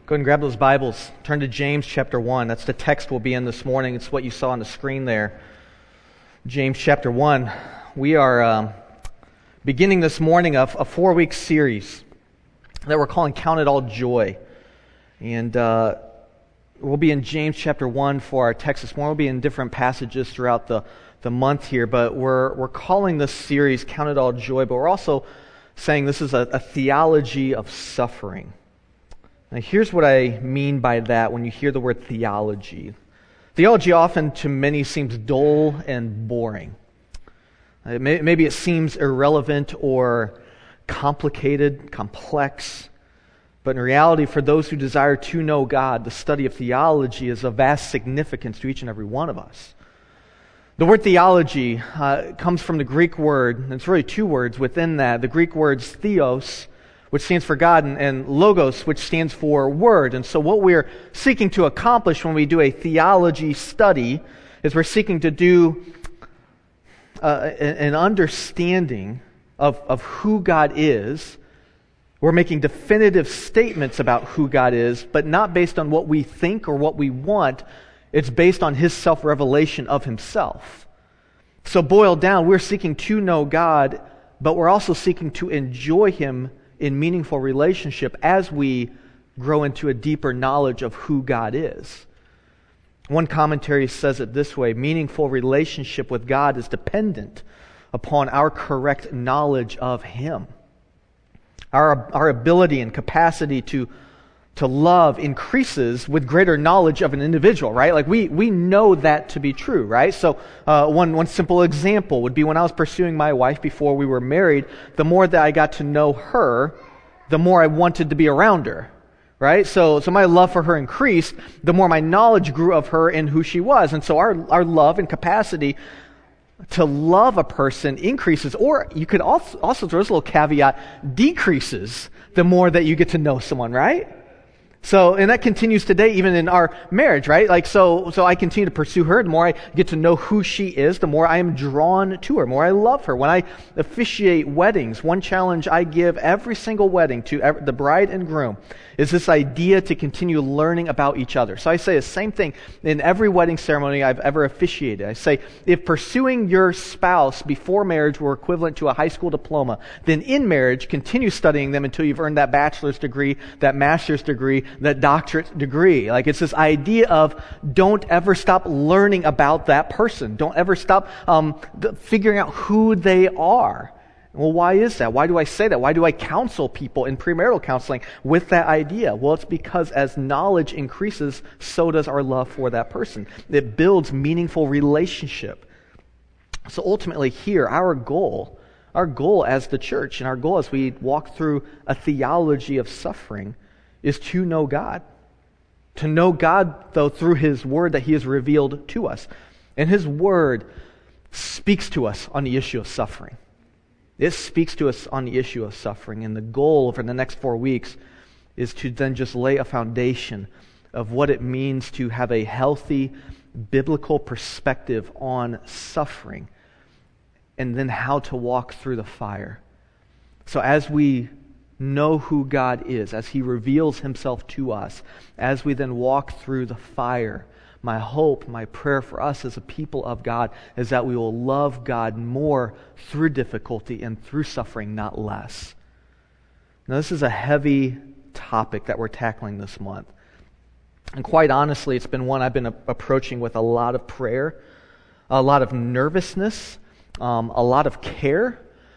Go ahead and grab those Bibles. Turn to James chapter 1. That's the text we'll be in this morning. It's what you saw on the screen there. James chapter 1. We are beginning this morning a 4-week series that we're calling Count It All Joy. And we'll be in James chapter 1 for our text this morning. We'll be in different passages throughout the month here, but we're calling this series Count It All Joy, but we're also saying this is a theology of suffering. Now, here's what I mean by that when you hear the word theology. Theology often to many seems dull and boring. Maybe it seems irrelevant or complicated, complex. But in reality, for those who desire to know God, the study of theology is of vast significance to each and every one of us. The word theology comes from the Greek word, and it's really two words within that. The Greek words theos, which stands for God, and logos, which stands for word. And so what we're seeking to accomplish when we do a theology study is we're seeking to do an understanding of who God is. We're making definitive statements about who God is, but not based on what we think or what we want. It's based on His self-revelation of Himself. So boiled down, we're seeking to know God, but we're also seeking to enjoy Him in meaningful relationship as we grow into a deeper knowledge of who God is. One commentary says it this way: meaningful relationship with God is dependent upon our correct knowledge of Him. Our ability and capacity to love increases with greater knowledge of an individual, right? Like we know that to be true, right? So one simple example would be when I was pursuing my wife before we were married, the more that I got to know her, the more I wanted to be around her, right? So my love for her increased, the more my knowledge grew of her and who she was. And so our love and capacity to love a person increases, or you could also throw this little caveat, decreases the more that you get to know someone, right? So, and that continues today, even in our marriage, right? Like, so I continue to pursue her. The more I get to know who she is, the more I am drawn to her, the more I love her. When I officiate weddings, one challenge I give every single wedding to the bride and groom is this idea to continue learning about each other. So I say the same thing in every wedding ceremony I've ever officiated. I say, if pursuing your spouse before marriage were equivalent to a high school diploma, then in marriage, continue studying them until you've earned that bachelor's degree, that master's degree, that doctorate degree. Like, it's this idea of don't ever stop learning about that person. Don't ever stop figuring out who they are. Well, why is that? Why do I say that? Why do I counsel people in premarital counseling with that idea? Well, it's because as knowledge increases, so does our love for that person. It builds meaningful relationship. So ultimately here, our goal as the church and our goal as we walk through a theology of suffering is to know God. To know God, though, through His Word that He has revealed to us. And His Word speaks to us on the issue of suffering. It speaks to us on the issue of suffering. And the goal for the next 4 weeks is to then just lay a foundation of what it means to have a healthy biblical perspective on suffering, and then how to walk through the fire. So as we know who God is, as He reveals Himself to us, as we then walk through the fire, my hope, my prayer for us as a people of God is that we will love God more through difficulty and through suffering, not less. Now, this is a heavy topic that we're tackling this month. And quite honestly, it's been one I've been approaching with a lot of prayer, a lot of nervousness, a lot of care.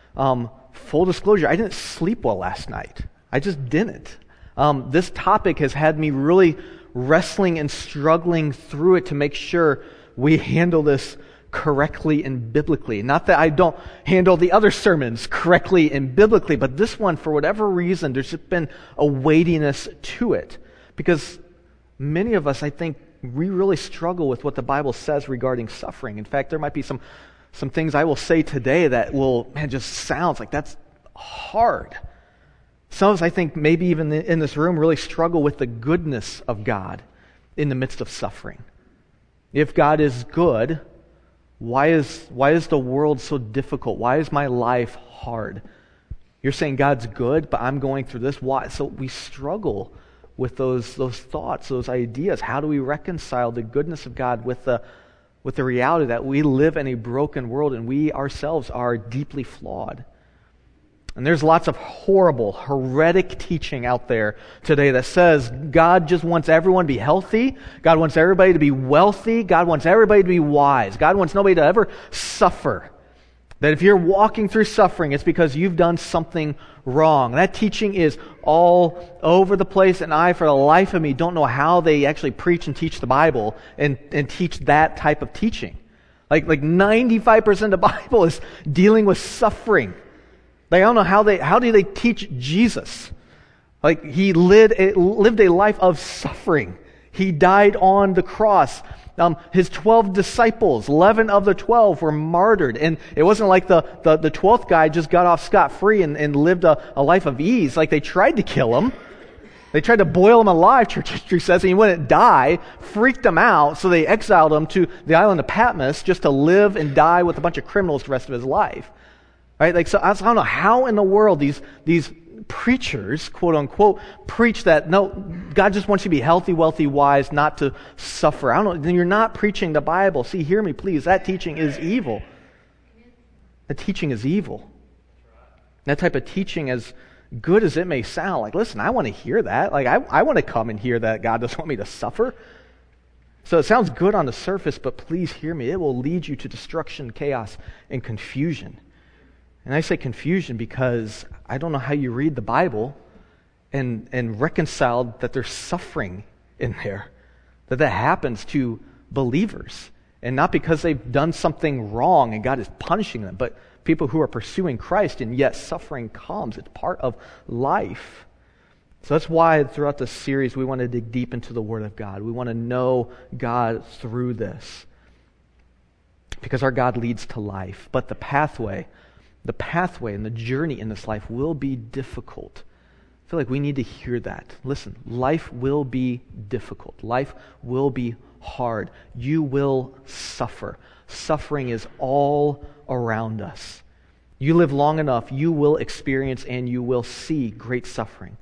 Full disclosure, I didn't sleep well last night. I just didn't. This topic has had me really wrestling and struggling through it to make sure we handle this correctly and biblically. Not that I don't handle the other sermons correctly and biblically, but this one, for whatever reason, there's just been a weightiness to it. Because many of us, I think, we really struggle with what the Bible says regarding suffering. In fact, there might be some things I will say today that just sounds like that's hard. Some of us, I think, maybe even in this room, really struggle with the goodness of God in the midst of suffering. If God is good, why is the world so difficult? Why is my life hard? You're saying God's good, but I'm going through this. Why? So we struggle with those thoughts, those ideas? How do we reconcile the goodness of God with the reality that we live in a broken world and we ourselves are deeply flawed? And there's lots of horrible, heretic teaching out there today that says God just wants everyone to be healthy. God wants everybody to be wealthy. God wants everybody to be wise. God wants nobody to ever suffer. That if you're walking through suffering, it's because you've done something wrong. That teaching is all over the place, and I, for the life of me, don't know how they actually preach and teach the Bible and teach that type of teaching. Like 95% of the Bible is dealing with suffering. Like, I don't know how do they teach Jesus? Like, he lived a life of suffering. He died on the cross. His 12 disciples, 11 of the 12 were martyred. And it wasn't like the 12th guy just got off scot-free and lived a life of ease. Like, they tried to kill him. They tried to boil him alive, church history says, and he wouldn't die, freaked him out, so they exiled him to the island of Patmos just to live and die with a bunch of criminals the rest of his life. Right? Like, so I don't know how in the world these preachers, quote unquote, preach that, no, God just wants you to be healthy, wealthy, wise, not to suffer. I don't know, then you're not preaching the Bible. See, hear me please, that teaching is evil. That teaching is evil. That type of teaching, as good as it may sound, like, listen, I want to hear that. Like, I want to come and hear that God doesn't want me to suffer. So it sounds good on the surface, but please hear me, it will lead you to destruction, chaos, and confusion. And I say confusion because I don't know how you read the Bible and reconcile that there's suffering in there, that happens to believers. And not because they've done something wrong and God is punishing them, but people who are pursuing Christ, and yet suffering comes. It's part of life. So that's why throughout this series we want to dig deep into the Word of God. We want to know God through this, because our God leads to life. But the pathway and the journey in this life will be difficult. I feel like we need to hear that. Listen, life will be difficult. Life will be hard. You will suffer. Suffering is all around us. You live long enough, you will experience and you will see great suffering.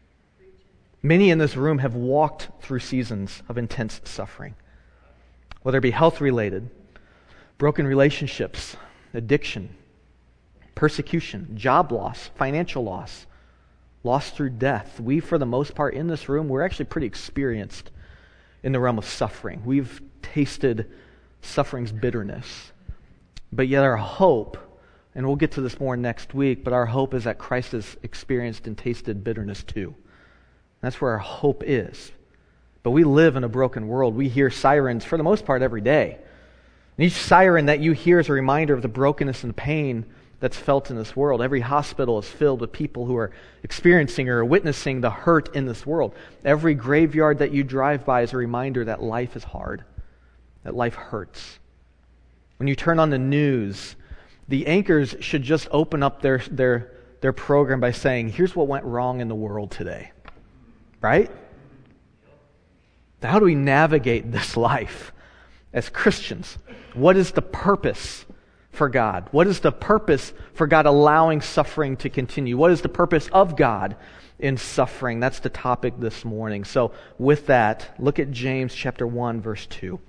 Many in this room have walked through seasons of intense suffering, whether it be health-related, broken relationships, addiction, persecution, job loss, financial loss, loss through death. We, for the most part, in this room, we're actually pretty experienced in the realm of suffering. We've tasted suffering's bitterness. But yet our hope, and we'll get to this more next week, but our hope is that Christ has experienced and tasted bitterness too. That's where our hope is. But we live in a broken world. We hear sirens, for the most part, every day. And each siren that you hear is a reminder of the brokenness and pain that's felt in this world. Every hospital is filled with people who are experiencing or witnessing the hurt in this world. Every graveyard that you drive by is a reminder that life is hard, that life hurts. When you turn on the news, the anchors should just open up their program by saying, here's what went wrong in the world today. Right? How do we navigate this life as Christians? What is the purpose for God? What is the purpose for God allowing suffering to continue? What is the purpose of God in suffering? That's the topic this morning. So with that, look at James chapter 1, verse 2.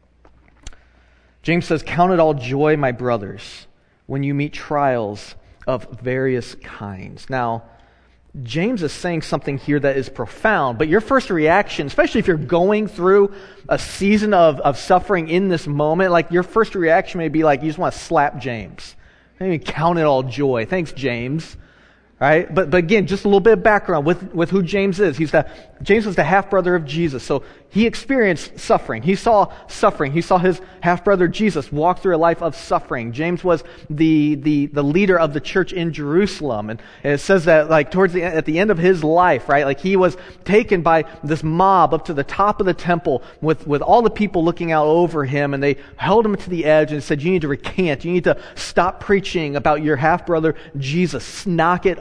James says, "Count it all joy, my brothers, when you meet trials of various kinds." Now, James is saying something here that is profound, but your first reaction, especially if you're going through a season of suffering in this moment, like your first reaction may be like, you just want to slap James. Maybe count it all joy. Thanks, James. Right? But again, just a little bit of background with who James is. James was the half-brother of Jesus, so he experienced suffering. He saw suffering. He saw his half-brother Jesus walk through a life of suffering. James was the leader of the church in Jerusalem, and it says that like at the end of his life, right, like he was taken by this mob up to the top of the temple with all the people looking out over him, and they held him to the edge and said, "You need to recant. You need to stop preaching about your half-brother Jesus. Knock it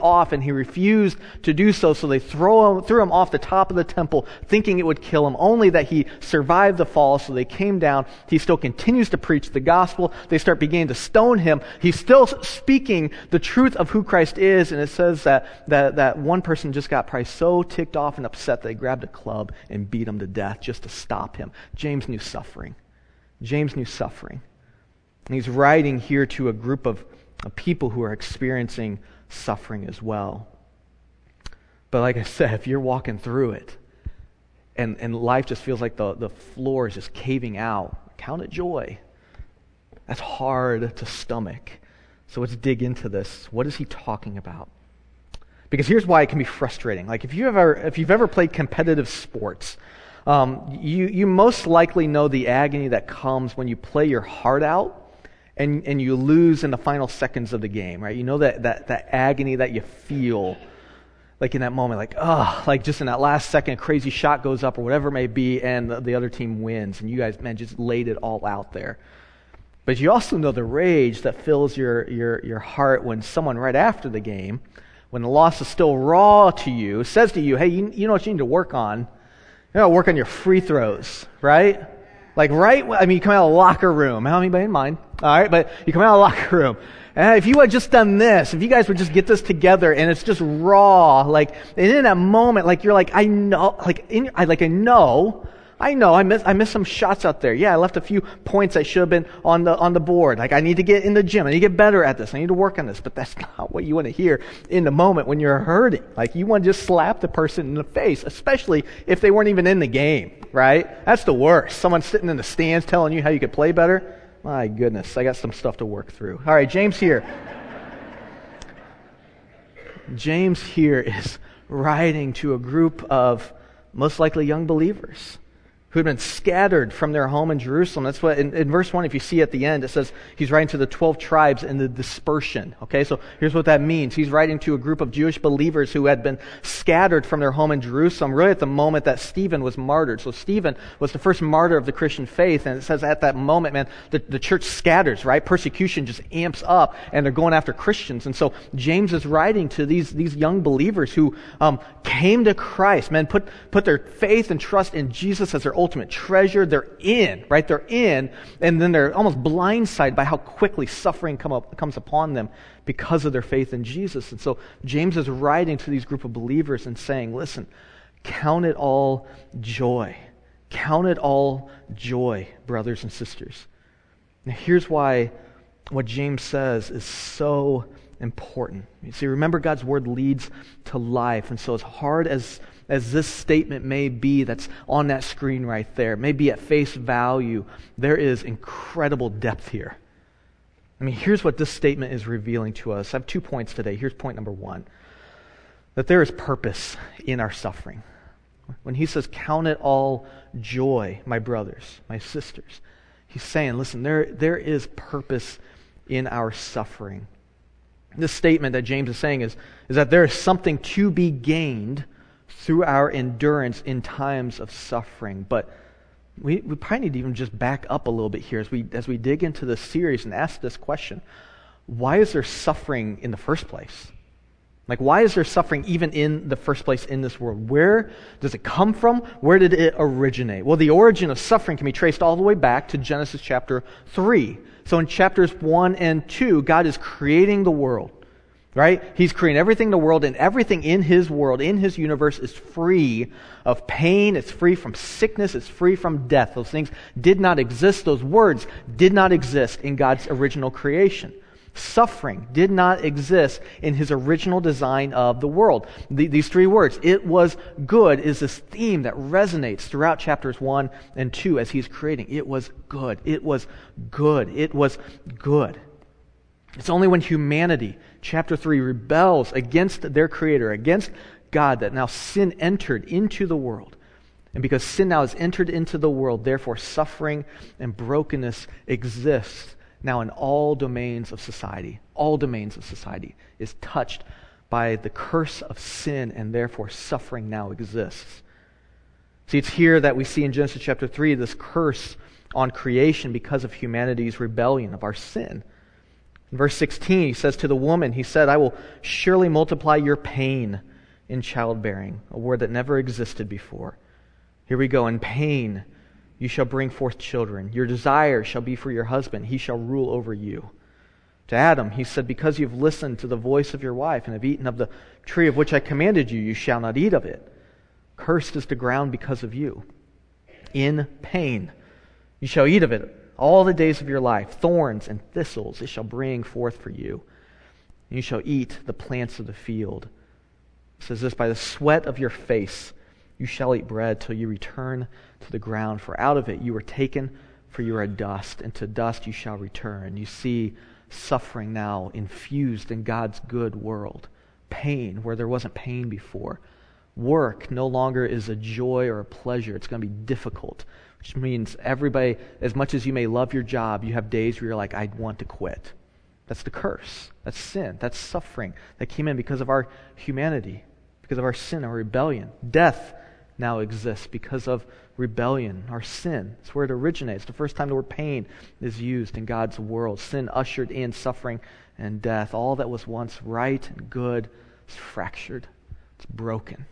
off, and he refused to do so, so they threw him off the top of the temple, thinking it would kill him, only that he survived the fall, so they came down. He still continues to preach the gospel. They start beginning to stone him. He's still speaking the truth of who Christ is, and it says that one person just got probably so ticked off and upset that they grabbed a club and beat him to death just to stop him. James knew suffering. James knew suffering. And he's writing here to a group of people who are experiencing suffering as well. But like I said, if you're walking through it and life just feels like the floor is just caving out, count it joy. That's hard to stomach. So let's dig into this. What is he talking about? Because here's why it can be frustrating. Like if you've ever played competitive sports, you most likely know the agony that comes when you play your heart out and you lose in the final seconds of the game, right? You know that agony that you feel, like in that moment, like just in that last second, a crazy shot goes up or whatever it may be, and the other team wins, and you guys, man, just laid it all out there. But you also know the rage that fills your heart when someone right after the game, when the loss is still raw to you, says to you, hey, you know what you need to work on? You gotta work on your free throws, right? Like, right? I mean, you come out of the locker room. I don't have anybody in mind. All right, but you come out of the locker room. And if you had just done this, if you guys would just get this together, and it's just raw, like, and in that moment, like, you're like, I know, I missed some shots out there. Yeah, I left a few points that should have been on the board. Like, I need to get in the gym. I need to get better at this. I need to work on this. But that's not what you want to hear in the moment when you're hurting. Like, you want to just slap the person in the face, especially if they weren't even in the game, right? That's the worst. Someone sitting in the stands telling you how you could play better. My goodness, I got some stuff to work through. All right, James here. James here is writing to a group of most likely young believers who had been scattered from their home in Jerusalem. That's what, in verse 1, if you see at the end, it says he's writing to the 12 tribes in the dispersion. Okay, so here's what that means. He's writing to a group of Jewish believers who had been scattered from their home in Jerusalem, really at the moment that Stephen was martyred. So Stephen was the first martyr of the Christian faith, and it says at that moment, man, the church scatters, right? Persecution just amps up, and they're going after Christians. And so James is writing to these young believers who came to Christ, man, put their faith and trust in Jesus as their ultimate treasure. They're in, right? They're in, and then they're almost blindsided by how quickly suffering comes upon them because of their faith in Jesus. And so James is writing to these group of believers and saying, listen, count it all joy. Count it all joy, brothers and sisters. Now here's why what James says is so important. You see, remember, God's word leads to life. And so as hard as this statement may be that's on that screen right there, may be at face value, there is incredible depth here. I mean, here's what this statement is revealing to us. I have 2 points today. Here's point number 1. That there is purpose in our suffering. When he says, count it all joy, my brothers, my sisters, he's saying, listen, there is purpose in our suffering. This statement that James is saying is that there is something to be gained through our endurance in times of suffering. But we probably need to even just back up a little bit here as we dig into this series and ask this question. Why is there suffering in the first place? Like, why is there suffering even in the first place in this world? Where does it come from? Where did it originate? Well, the origin of suffering can be traced all the way back to Genesis chapter 3. So in chapters 1 and 2, God is creating the world, right? He's creating everything in the world, and everything in his world, in his universe, is free of pain. It's free from sickness. It's free from death. Those things did not exist. Those words did not exist in God's original creation. Suffering did not exist in his original design of the world. These 3 words, it was good, is this theme that resonates throughout chapters 1 and 2 as he's creating. It was good. It was good. It was good. It's only when humanity, chapter 3, rebels against their Creator, against God, that now sin entered into the world. And because sin now has entered into the world, therefore suffering and brokenness exists now in all domains of society. All domains of society is touched by the curse of sin, and therefore suffering now exists. See, it's here that we see in Genesis chapter 3 this curse on creation because of humanity's rebellion, of our sin. In verse 16, he says to the woman, he said, I will surely multiply your pain in childbearing, a word that never existed before. Here we go. In pain, you shall bring forth children. Your desire shall be for your husband. He shall rule over you. To Adam, he said, because you've listened to the voice of your wife and have eaten of the tree of which I commanded you, you shall not eat of it. Cursed is the ground because of you. In pain, you shall eat of it all the days of your life. Thorns and thistles it shall bring forth for you. And you shall eat the plants of the field. It says this, by the sweat of your face you shall eat bread till you return to the ground. For out of it you were taken, for you are dust, and to dust you shall return. You see suffering now infused in God's good world. Pain where there wasn't pain before. Work no longer is a joy or a pleasure. It's going to be difficult, which means everybody, as much as you may love your job, you have days where you're like, I want to quit. That's the curse. That's sin. That's suffering that came in because of our humanity, because of our sin, our rebellion. Death now exists because of rebellion, our sin. It's where it originates. The first time the word pain is used in God's world. Sin ushered in suffering and death. All that was once right and good is fractured. It's broken.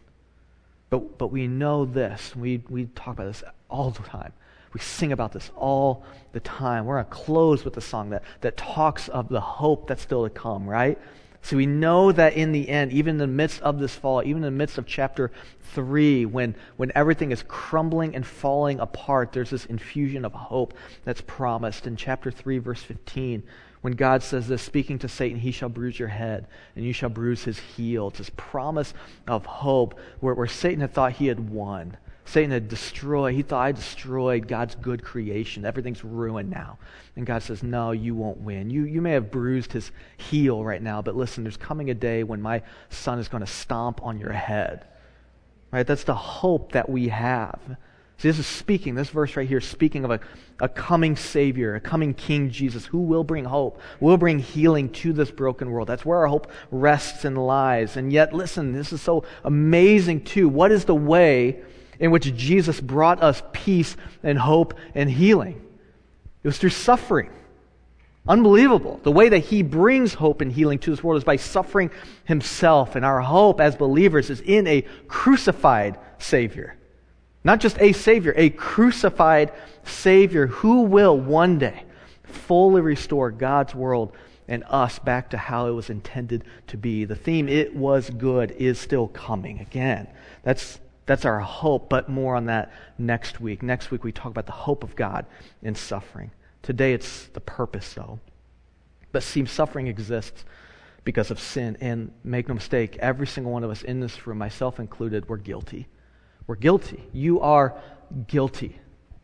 But we know this. We talk about this all the time. We sing about this all the time. We're going to close with a song that talks of the hope that's still to come, right? So we know that in the end, even in the midst of this fall, even in the midst of chapter 3, when everything is crumbling and falling apart, there's this infusion of hope that's promised. In chapter 3, verse 15, when God says this, speaking to Satan, he shall bruise your head, and you shall bruise his heel. It's this promise of hope where Satan had thought he had won. Satan had destroyed, he thought, I destroyed God's good creation. Everything's ruined now. And God says, no, you won't win. You may have bruised his heel right now, but listen, there's coming a day when my son is going to stomp on your head. Right? That's the hope that we have. See, this verse right here is speaking of a coming Savior, a coming King Jesus, who will bring hope, will bring healing to this broken world. That's where our hope rests and lies. And yet, listen, this is so amazing too. What is the way in which Jesus brought us peace and hope and healing? It was through suffering. Unbelievable. The way that he brings hope and healing to this world is by suffering himself. And our hope as believers is in a crucified Savior. Not just a Savior, a crucified Savior who will one day fully restore God's world and us back to how it was intended to be. The theme, it was good, is still coming. Again, that's our hope, but more on that next week. Next week we talk about the hope of God in suffering. Today it's the purpose, though. But see, suffering exists because of sin. And make no mistake, every single one of us in this room, myself included, we're guilty. We're guilty. You are guilty.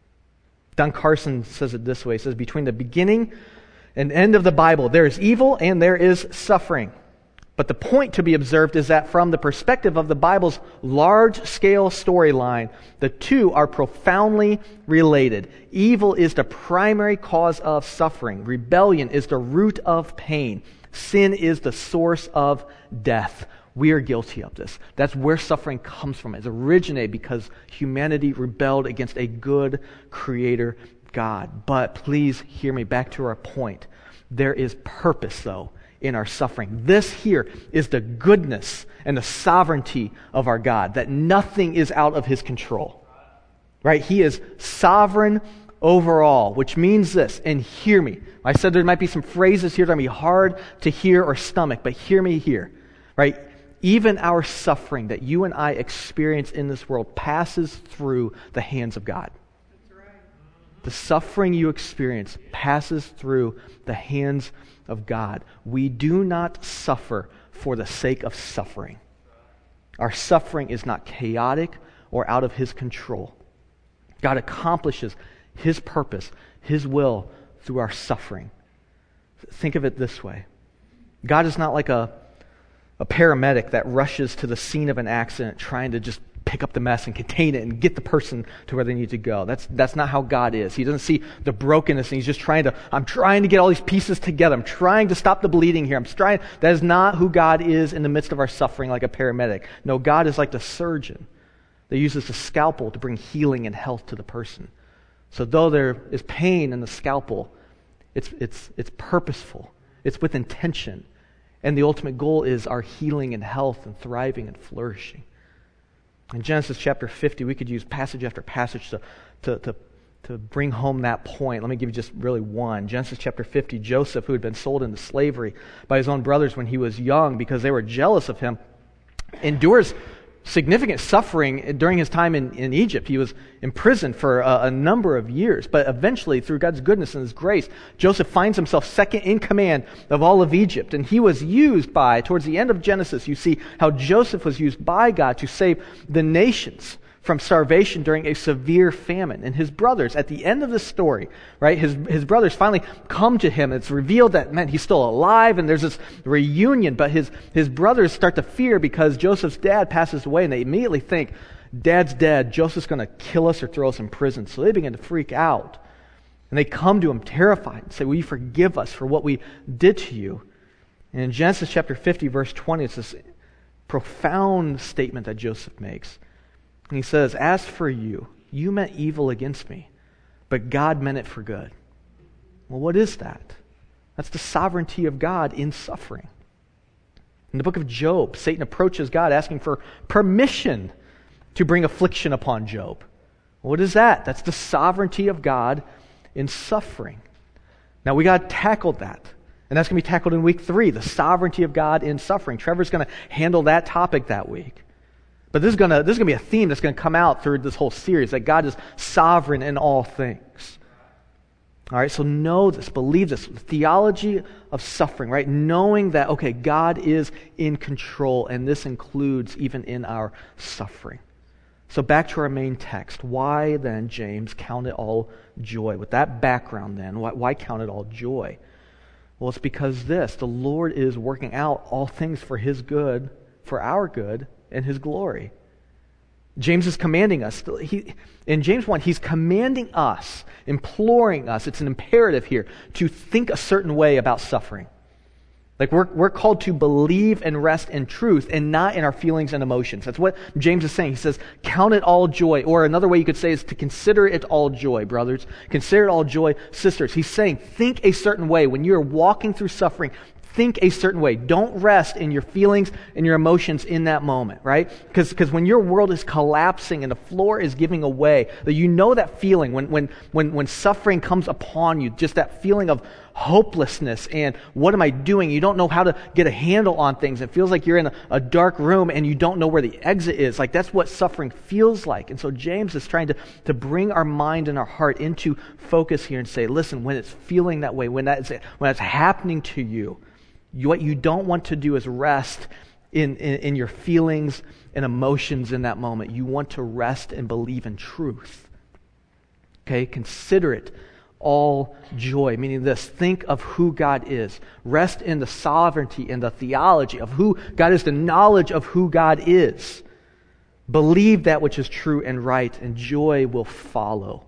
Don Carson says it this way. He says, between the beginning and end of the Bible, there is evil and there is suffering. But the point to be observed is that from the perspective of the Bible's large-scale storyline, the two are profoundly related. Evil is the primary cause of suffering. Rebellion is the root of pain. Sin is the source of death. We are guilty of this. That's where suffering comes from. It originated because humanity rebelled against a good creator God. But please hear me, back to our point. There is purpose, though, in our suffering. This here is the goodness and the sovereignty of our God, that nothing is out of his control. Right? He is sovereign over all, which means this, and hear me. I said there might be some phrases here that are going to be hard to hear or stomach, but hear me here. Right? Even our suffering that you and I experience in this world passes through the hands of God. The suffering you experience passes through the hands of God. We do not suffer for the sake of suffering. Our suffering is not chaotic or out of his control. God accomplishes his purpose, his will through our suffering. Think of it this way. God is not like a paramedic that rushes to the scene of an accident trying to just pick up the mess and contain it and get the person to where they need to go. That's not how God is. He doesn't see the brokenness and he's just I'm trying to get all these pieces together. I'm trying to stop the bleeding here. That is not who God is in the midst of our suffering like a paramedic. No, God is like the surgeon that uses the scalpel to bring healing and health to the person. So though there is pain in the scalpel, it's purposeful. It's with intention. And the ultimate goal is our healing and health and thriving and flourishing. In Genesis chapter 50, we could use passage after passage to bring home that point. Let me give you just really one. Genesis chapter 50, Joseph, who had been sold into slavery by his own brothers when he was young because they were jealous of him, endures significant suffering during his time in Egypt. He was imprisoned for a number of years, but eventually, through God's goodness and His grace, Joseph finds himself second in command of all of Egypt. And he was used towards the end of Genesis, you see how Joseph was used by God to save the nations from starvation during a severe famine. And his brothers, at the end of the story, right, his brothers finally come to him. It's revealed that, man, he's still alive, and there's this reunion. But his brothers start to fear because Joseph's dad passes away, and they immediately think, Dad's dead, Joseph's going to kill us or throw us in prison. So they begin to freak out. And they come to him terrified and say, will you forgive us for what we did to you? And in Genesis chapter 50, verse 20, it's this profound statement that Joseph makes. And he says, as for you, you meant evil against me, but God meant it for good. Well, what is that? That's the sovereignty of God in suffering. In the book of Job, Satan approaches God asking for permission to bring affliction upon Job. What is that? That's the sovereignty of God in suffering. Now, we got to tackle that. And that's going to be tackled in week 3, the sovereignty of God in suffering. Trevor's going to handle that topic that week. But this is going to be a theme that's going to come out through this whole series, that God is sovereign in all things. All right, so know this, believe this, theology of suffering, right? Knowing that, okay, God is in control, and this includes even in our suffering. So back to our main text. Why then, James, count it all joy? With that background then, why count it all joy? Well, it's because the Lord is working out all things for His good, for our good, and His glory. James is commanding us. In James 1, he's commanding us, imploring us, it's an imperative here, to think a certain way about suffering. Like we're called to believe and rest in truth and not in our feelings and emotions. That's what James is saying. He says, count it all joy. Or another way you could say is to consider it all joy, brothers. Consider it all joy, sisters. He's saying, think a certain way. When you're walking through suffering, think a certain way. Don't rest in your feelings and your emotions in that moment, right? Because when your world is collapsing and the floor is giving away, that you know that feeling when suffering comes upon you, just that feeling of hopelessness and what am I doing? You don't know how to get a handle on things. It feels like you're in a dark room and you don't know where the exit is. Like that's what suffering feels like. And so James is trying to bring our mind and our heart into focus here and say, listen, when it's feeling that way, when that's happening to you, what you don't want to do is rest in your feelings and emotions in that moment. You want to rest and believe in truth. Okay? Consider it all joy, meaning this. Think of who God is. Rest in the sovereignty and the theology of who God is, the knowledge of who God is. Believe that which is true and right, and joy will follow.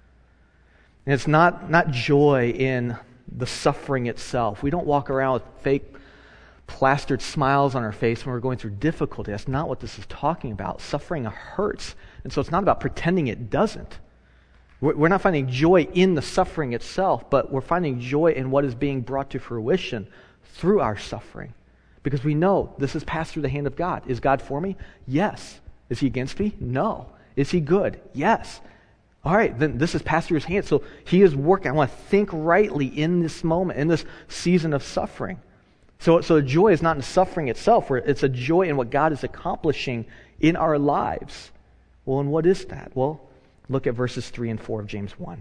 And it's not joy in the suffering itself. We don't walk around with fake plastered smiles on our face when we're going through difficulty. That's not what this is talking about. Suffering hurts. And so it's not about pretending it doesn't. We're not finding joy in the suffering itself, but we're finding joy in what is being brought to fruition through our suffering. Because we know this is passed through the hand of God. Is God for me? Yes. Is He against me? No. Is He good? Yes. All right, then this is passed through His hand. So He is working. I want to think rightly in this moment, in this season of suffering. So joy is not in suffering itself. It's a joy in what God is accomplishing in our lives. Well, and what is that? Well, look at verses 3 and 4 of James 1.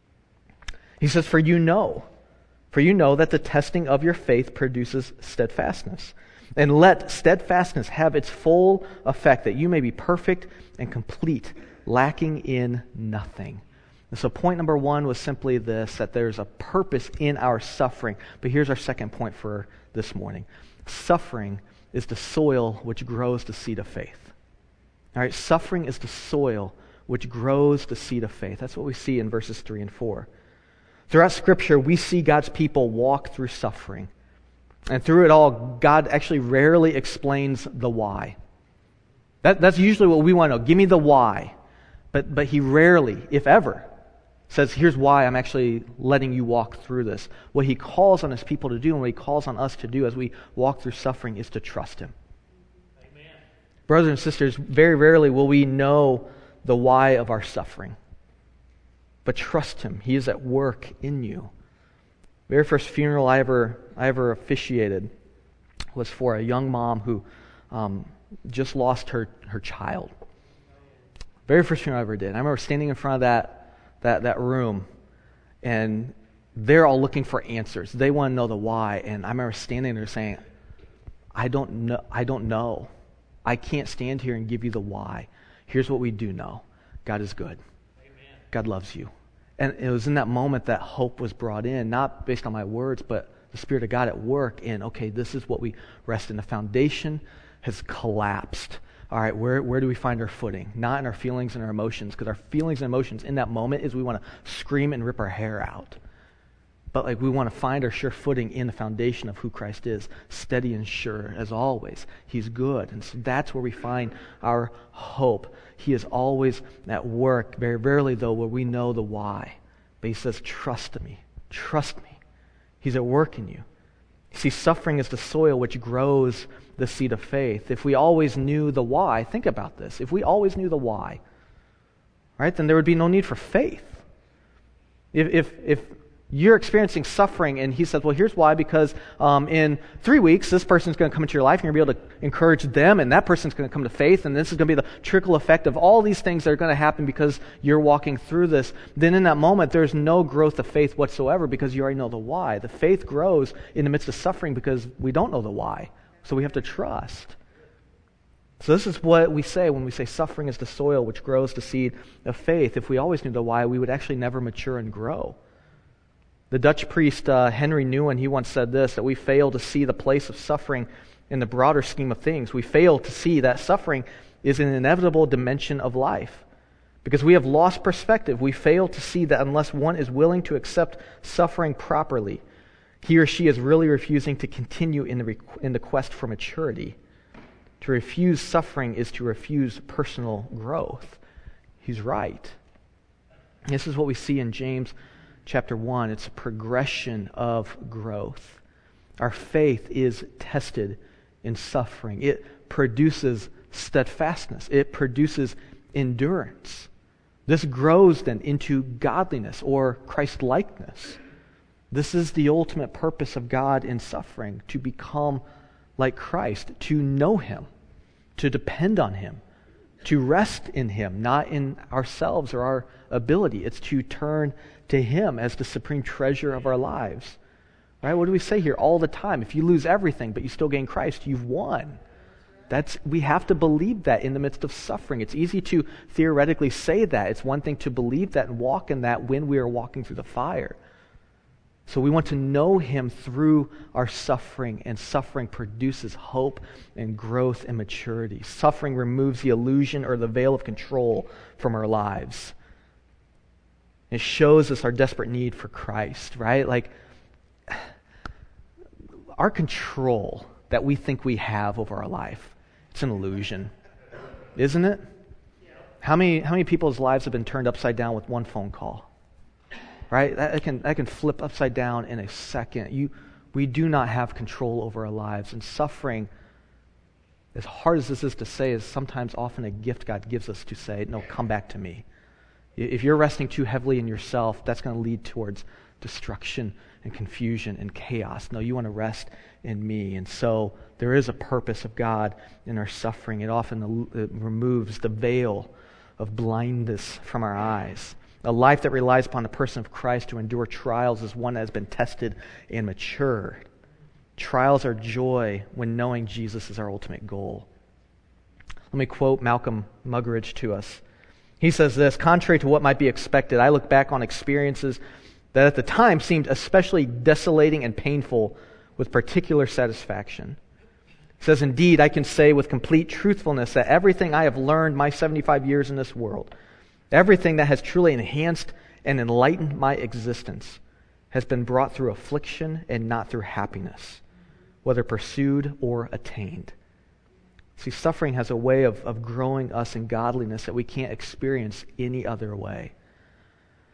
He says, For you know that the testing of your faith produces steadfastness. And let steadfastness have its full effect, that you may be perfect and complete, lacking in nothing. And so point number 1 was simply this, that there's a purpose in our suffering. But here's our second point for this morning. Suffering is the soil which grows the seed of faith. All right, suffering is the soil which grows the seed of faith. That's what we see in verses 3 and 4. Throughout Scripture, we see God's people walk through suffering. And through it all, God actually rarely explains the why. That's usually what we want to know. Give me the why. But He rarely, if ever, says, here's why I'm actually letting you walk through this. What he calls on his people to do and what he calls on us to do as we walk through suffering is to trust him. Amen. Brothers and sisters, very rarely will we know the why of our suffering. But trust him. He is at work in you. The very first funeral I ever officiated was for a young mom who just lost her child. Very first funeral I ever did. I remember standing in front of that room, and they're all looking for answers. They want to know the why. And I remember standing there saying, I don't know. I can't stand here and give you the why. Here's what we do know. God is good. Amen. God loves you. And it was in that moment that hope was brought in, not based on my words, but the Spirit of God at work in, okay, this is what we rest in. The foundation has collapsed. All right, where do we find our footing? Not in our feelings and our emotions, because our feelings and emotions in that moment is we want to scream and rip our hair out. But we want to find our sure footing in the foundation of who Christ is, steady and sure as always. He's good. And so that's where we find our hope. He is always at work, very rarely though will we know the why. But he says, trust me. Trust me. He's at work in you. You see, suffering is the soil which grows the seed of faith. If we always knew the why, think about this. If we always knew the why, right, then there would be no need for faith. If you're experiencing suffering and he says, well, here's why, because in 3 weeks, this person's going to come into your life and you're going to be able to encourage them, and that person's going to come to faith, and this is going to be the trickle effect of all these things that are going to happen because you're walking through this, then in that moment, there's no growth of faith whatsoever because you already know the why. The faith grows in the midst of suffering because we don't know the why, so we have to trust. So this is what we say when we say suffering is the soil which grows the seed of faith. If we always knew the why, we would actually never mature and grow. The Dutch priest Henry Nouwen, he once said this, that we fail to see the place of suffering in the broader scheme of things. We fail to see that suffering is an inevitable dimension of life. Because we have lost perspective, we fail to see that unless one is willing to accept suffering properly, he or she is really refusing to continue in the quest for maturity. To refuse suffering is to refuse personal growth. He's right. This is what we see in James Chapter 1, it's a progression of growth. Our faith is tested in suffering. It produces steadfastness. It produces endurance. This grows then into godliness or Christ-likeness. This is the ultimate purpose of God in suffering, to become like Christ, to know Him, to depend on Him, to rest in Him, not in ourselves or our ability. It's to turn to Him as the supreme treasure of our lives. Right? What do we say here all the time? If you lose everything but you still gain Christ, you've won. We have to believe that in the midst of suffering. It's easy to theoretically say that. It's one thing to believe that and walk in that when we are walking through the fire. So we want to know Him through our suffering, and suffering produces hope and growth and maturity. Suffering removes the illusion or the veil of control from our lives. It shows us our desperate need for Christ, right? Like, our control that we think we have over our life, it's an illusion, isn't it? How many people's lives have been turned upside down with one phone call? Right? That can flip upside down in a second. We do not have control over our lives. And suffering, as hard as this is to say, is sometimes often a gift God gives us to say, no, come back to me. If you're resting too heavily in yourself, that's going to lead towards destruction and confusion and chaos. No, you want to rest in me. And so there is a purpose of God in our suffering. It often removes the veil of blindness from our eyes. A life that relies upon the person of Christ to endure trials is one that has been tested and matured. Trials are joy when knowing Jesus is our ultimate goal. Let me quote Malcolm Muggeridge to us. He says this: contrary to what might be expected, I look back on experiences that at the time seemed especially desolating and painful with particular satisfaction. He says, indeed, I can say with complete truthfulness that everything I have learned my 75 years in this world, everything that has truly enhanced and enlightened my existence, has been brought through affliction and not through happiness, whether pursued or attained. See, suffering has a way of growing us in godliness that we can't experience any other way.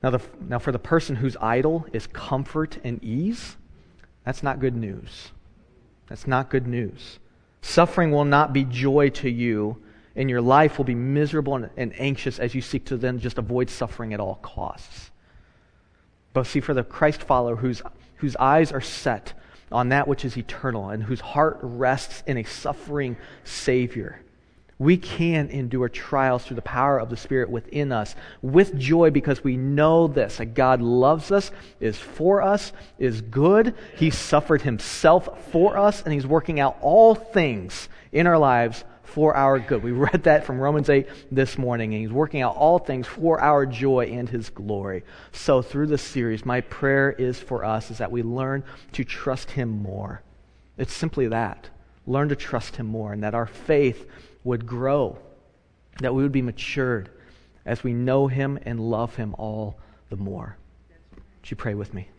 Now for the person whose idol is comfort and ease, that's not good news. That's not good news. Suffering will not be joy to you, and your life will be miserable and anxious as you seek to then just avoid suffering at all costs. But see, for the Christ follower whose eyes are set on that which is eternal and whose heart rests in a suffering Savior, we can endure trials through the power of the Spirit within us with joy because we know this, that God loves us, is for us, is good. He suffered himself for us, and he's working out all things in our lives for our good. We read that from Romans 8 this morning, and he's working out all things for our joy and his glory. So through this series, my prayer is for us is that we learn to trust him more. It's simply that. Learn to trust him more, and that our faith would grow, that we would be matured as we know him and love him all the more. Would you pray with me?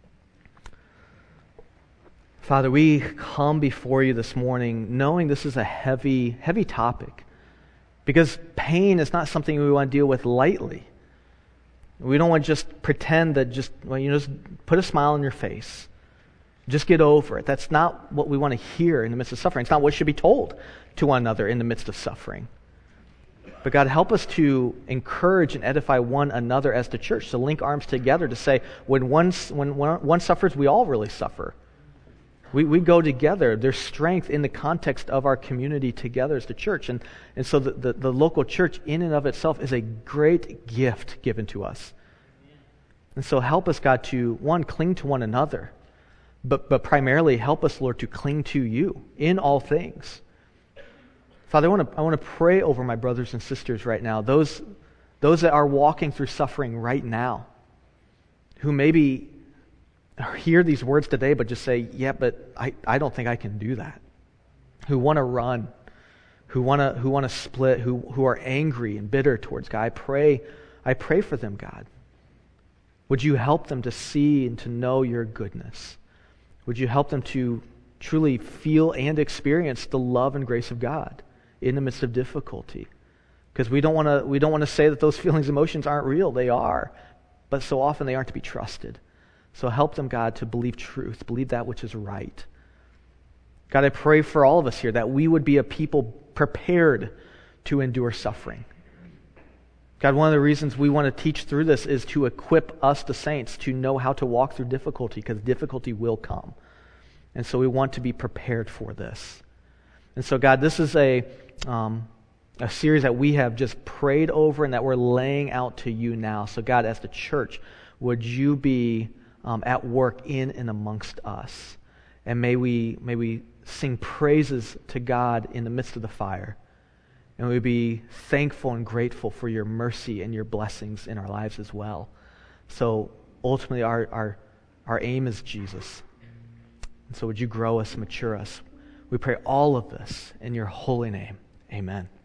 Father, we come before you this morning knowing this is a heavy, heavy topic, because pain is not something we want to deal with lightly. We don't want to just pretend that just put a smile on your face. Just get over it. That's not what we want to hear in the midst of suffering. It's not what should be told to one another in the midst of suffering. But God, help us to encourage and edify one another as the church, to link arms together to say, when one suffers, we all really suffer. We go together. There's strength in the context of our community together as the church. And so the local church in and of itself is a great gift given to us. And so help us, God, to, one, cling to one another, but primarily help us, Lord, to cling to you in all things. Father, I want to pray over my brothers and sisters right now, those that are walking through suffering right now, who maybe hear these words today but just say, yeah, but I don't think I can do that. Who want to run, who want to split, who are angry and bitter towards God. I pray for them, God. Would you help them to see and to know your goodness? Would you help them to truly feel and experience the love and grace of God in the midst of difficulty? Because we don't want to say that those feelings, emotions aren't real. They are, but so often they aren't to be trusted. So help them, God, to believe truth, believe that which is right. God, I pray for all of us here that we would be a people prepared to endure suffering. God, one of the reasons we want to teach through this is to equip us, the saints, to know how to walk through difficulty, because difficulty will come. And so we want to be prepared for this. And so, God, this is a series that we have just prayed over and that we're laying out to you now. So, God, as the church, would you be at work in and amongst us? And may we sing praises to God in the midst of the fire. And we be thankful and grateful for your mercy and your blessings in our lives as well. So ultimately our aim is Jesus. And so would you grow us, mature us? We pray all of this in your holy name. Amen.